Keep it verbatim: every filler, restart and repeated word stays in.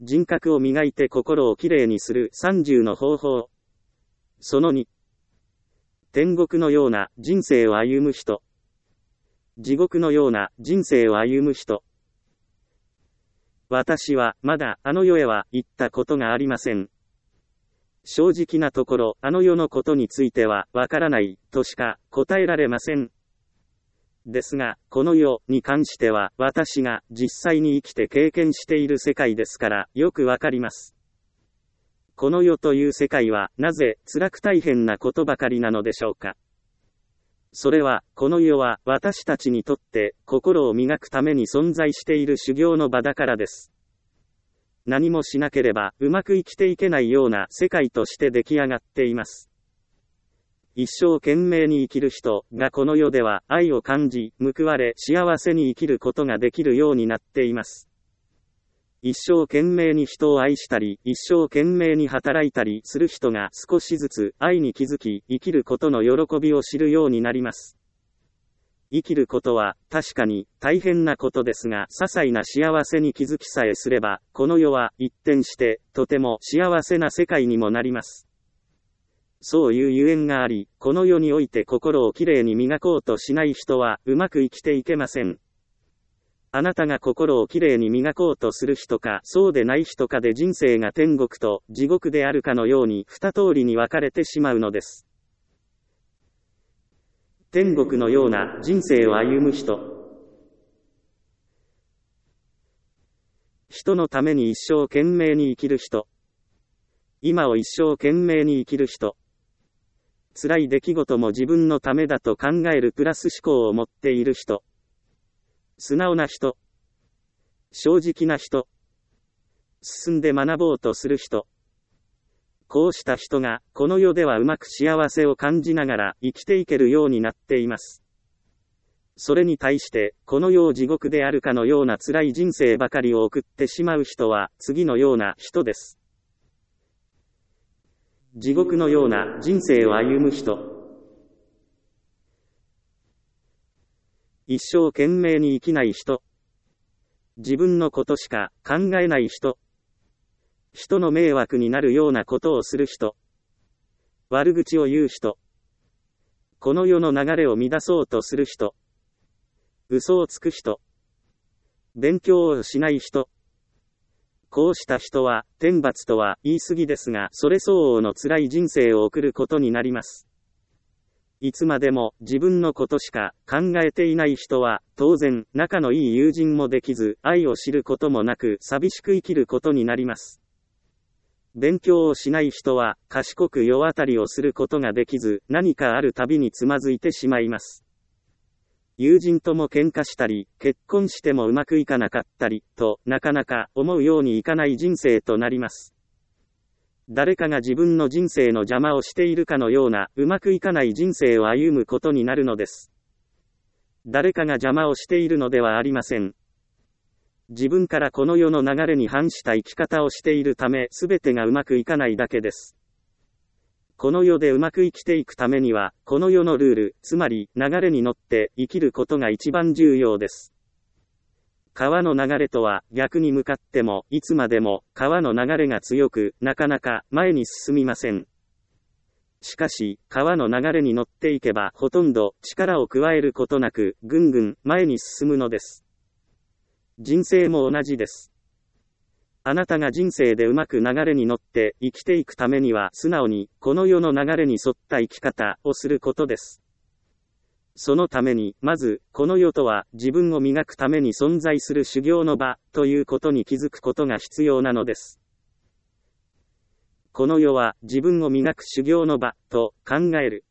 人格を磨いて心をきれいにするさんじゅうの方法。そのに。天国のような人生を歩む人。地獄のような人生を歩む人。私はまだあの世へは行ったことがありません。正直なところ、あの世のことについてはわからないとしか答えられません。ですが、この世に関しては私が実際に生きて経験している世界ですからよくわかります。この世という世界はなぜ辛く大変なことばかりなのでしょうか。それは、この世は私たちにとって心を磨くために存在している修行の場だからです。何もしなければうまく生きていけないような世界として出来上がっています。一生懸命に生きる人がこの世では愛を感じ、報われ幸せに生きることができるようになっています。一生懸命に人を愛したり、一生懸命に働いたりする人が少しずつ愛に気づき、生きることの喜びを知るようになります。生きることは確かに大変なことですが、些細な幸せに気づきさえすれば、この世は一転してとても幸せな世界にもなります。そういうゆえんがあり、この世において心をきれいに磨こうとしない人はうまく生きていけません。あなたが心をきれいに磨こうとする人か、そうでない人かで人生が天国と地獄であるかのように二通りに分かれてしまうのです。天国のような人生を歩む人。人のために一生懸命に生きる人。今を一生懸命に生きる人。辛い出来事も自分のためだと考えるプラス思考を持っている人。素直な人。正直な人。進んで学ぼうとする人。こうした人が、この世ではうまく幸せを感じながら生きていけるようになっています。それに対して、この世を地獄であるかのような辛い人生ばかりを送ってしまう人は、次のような人です。地獄のような人生を歩む人。一生懸命に生きない人。自分のことしか考えない人。人の迷惑になるようなことをする人。悪口を言う人。この世の流れを乱そうとする人。嘘をつく人。勉強をしない人。こうした人は、天罰とは言い過ぎですが、それ相応の辛い人生を送ることになります。いつまでも自分のことしか考えていない人は、当然、仲のいい友人もできず、愛を知ることもなく、寂しく生きることになります。勉強をしない人は、賢く世渡りをすることができず、何かあるたびにつまずいてしまいます。友人とも喧嘩したり、結婚してもうまくいかなかったり、と、なかなか思うようにいかない人生となります。誰かが自分の人生の邪魔をしているかのような、うまくいかない人生を歩むことになるのです。誰かが邪魔をしているのではありません。自分からこの世の流れに反した生き方をしているため、すべてがうまくいかないだけです。この世でうまく生きていくためには、この世のルール、つまり流れに乗って生きることが一番重要です。川の流れとは逆に向かってもいつまでも川の流れが強くなかなか前に進みません。しかし川の流れに乗っていけばほとんど力を加えることなくぐんぐん前に進むのです。人生も同じです。あなたが人生でうまく流れに乗って生きていくためには素直にこの世の流れに沿った生き方をすることです。そのために、まず、この世とは自分を磨くために存在する修行の場ということに気づくことが必要なのです。この世は自分を磨く修行の場と考える。